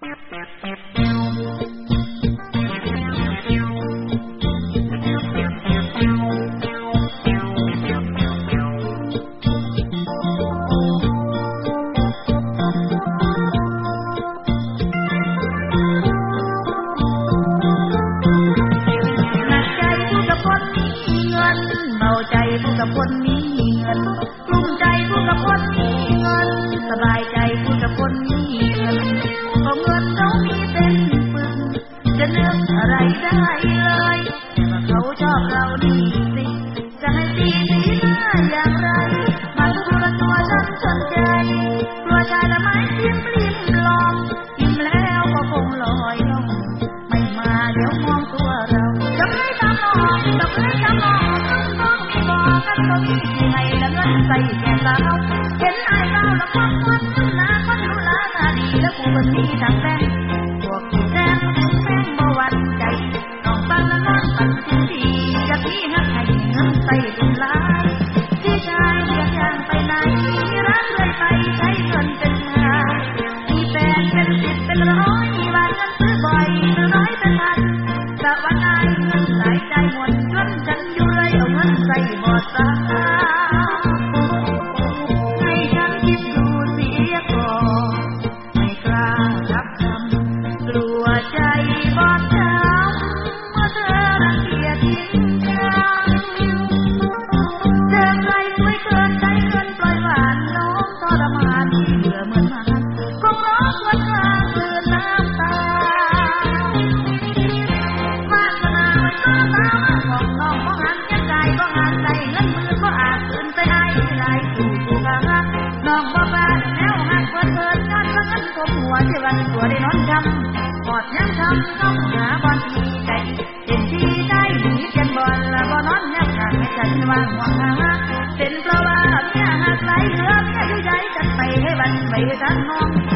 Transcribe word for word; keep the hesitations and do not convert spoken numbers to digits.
คนมีเงินกลุ้มใจผู้กับคนมีเงินสบายใจผู้กับคนมีเงินเพราะเงินเขามีเป็นปึกจะนึกอะไรได้เลยแต่ว่าเขาชอบเราดีสิจะให้ดีดีหน้าอย่างไรมันตัวละตัวฉันสนใจกลัวชายละไม้เพียงปลิ้มลองอิ่มแล้วก็คงลอยลงไม่มาเดี๋ยวมองตัวเราจะไม่ทำมองจะไม่ทำมองกันก็มีที่ให้ละเงินใส่แก่สาวเห็นไอ้เบาละควักควักขึ้นหน้าคนรู้ละตาดีและผู้คนมีทางแฟนพวกที่แซงแซงแซงบ่หวั่นใจน้องฟังละนอนฝันถึงดีจะพี่หักให้เงินใส่เป็นล้านที่ชายเรียกอย่างไปไหนรักเลยไปใช้เงินเป็นงานมีแฟนเป็นสิบเป็นร้อยมีวันเงินซื้อบ่อยน้อยเป็นพันแต่วันไหนเงินหลายใจหมดจนฉันอยู่เลยเอาเงินใส่บ่อตาให้ฉันคิดดูเสียก่อนไม่กล้ารับคำกลัวใจบ่จำเมื่อเธอรังเกียจทิ้งกันเจอใครสวยเกินใจเกินปล่อยหวานน้องทรมานที่เบื่อเหมือนมันก็เพราะวันข้างคืนน้ำตามาสนาไว้ก็ตาของน้องของหันใจก็หันใจเงินมือก็อาจตื่นไปได้ไหลสู่สู่กะฮักน้องบ่บ้าแนวหักเปิดเปิดงานว่าเงินกบหัวที่วันตัวได้นอนจำกอดยังทำน้องหาบอลที่ใจเต็มที่ได้หนีเพียนบอลละบ่นอนแนบข้างให้ฉันวางห่วงหาเป็นเพราะว่าเมียหักไหลเหลือเมียอยู่ใจจัดไปให้วันไปทันน้อง